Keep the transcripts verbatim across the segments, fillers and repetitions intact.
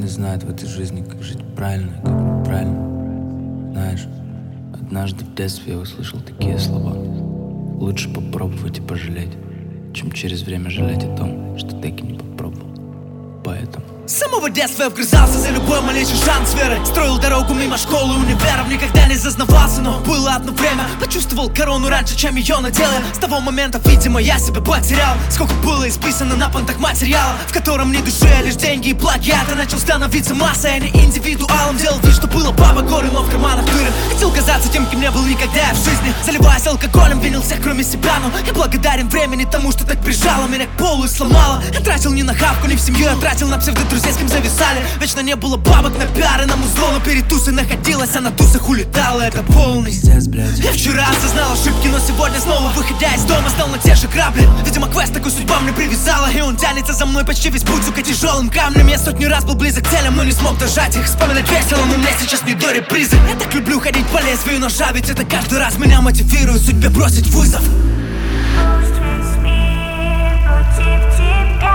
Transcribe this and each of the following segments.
не знает в этой жизни, как жить правильно и как неправильно. Знаешь, однажды в детстве я услышал такие слова: лучше попробовать и пожалеть, чем через время жалеть о том, что так и не попробовал. Поэтому с самого детства я вгрызался за любой малейший шанс веры. Строил дорогу мимо школы и универов, никогда не зазнавался. Но было одно время, почувствовал корону раньше, чем ее надел. С того момента, видимо, я себя потерял. Сколько было исписано на понтах материала, в котором не душе, лишь деньги и плагиаты. Начал становиться массой, а не индивидуалом. Делал вид, что было баба горы, но в карманах дыры. Хотел казаться тем, кем не был никогда я в жизни. Заливаясь алкоголем, винил всех, кроме себя. Но я благодарен времени тому, что так прижало меня к полу и сломало. Я тратил не на хавку, не в семью, я тратил на псевдодружей, с кем зависали. Вечно не было бабок на пиары, на музло, но перед тусой находилась, а на тусах улетала. Это полный пиздец, блядь. Я вчера осознал ошибки, но сегодня снова, выходя из дома, стал на те же грабли. Видимо, квест такой судьба мне привязала, и он тянется за мной почти весь путь, сука, тяжелым камнем. Я сотни раз был близок к целям, но не смог дожать их. Вспоминать весело, но мне сейчас не до репризы. Я так люблю ходить по лезвию ножа, ведь это каждый раз меня мотивирует судьбе бросить вызов. Пусть весь мир против тебя,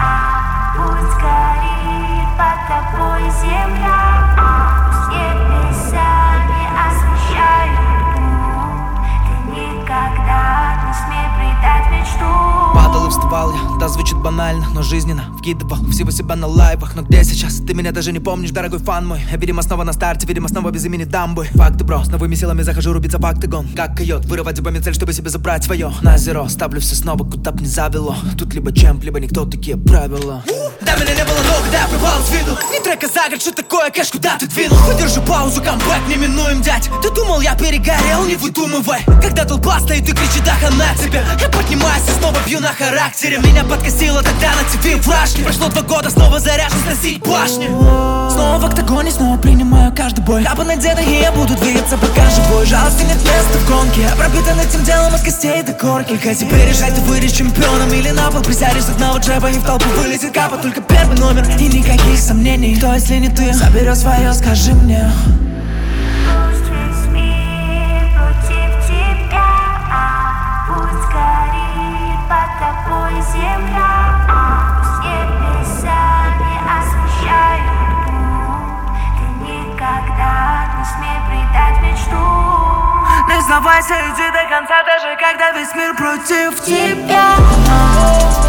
пусть горит под тобой земля, пусть небеса не освещают путь, ты никогда не смей предать мечту. Падал и вставал я, да, звучит банально, но жизненно. Вкидывал всего себя на лайвах. Но где сейчас? Ты меня даже не помнишь, дорогой фан мой. Я, видимо, снова на старте, видимо, снова без имени дамбы. Факты, бро, с новыми силами захожу рубиться в октагон. Как койот, вырывать зубами цель, чтобы себе забрать свое. На зеро, ставлю все снова, куда б не завело. Тут либо чемп, либо никто, такие правила. Да, меня не было много, да, я пропал с виду. Не трека за год, что такое, кэш, куда ты двинул? Выдержу паузу, камбэк, неминуем, дядь. Ты думал, я перегорел, не выдумывай. Когда толпа стоит и кричит, да хана тебе. Я поднимаюсь и снова бью на характере. Меня подкосило тогда на ТВ флажки. Прошло два года, снова заряжен сносить башни. Снова в октагоне, снова принимаю каждый бой. Капа надета, и я буду двигаться пока живой. Жалости нет места в гонке, я пропитан этим делом от костей до корки. Только теперь решай, ты выйдешь чемпионом или на пол присядешь с одного джеба, и в толпу вылетит капа. Только первый номер и никаких сомнений. Кто, если не ты, заберет свое, скажи мне. Пусть весь мир против тебя, пусть горит под тобой земля, пусть небеса не освещают путь, ты никогда не смей предать мечту. Не сдавайся, иди до конца, даже когда весь мир против Тебя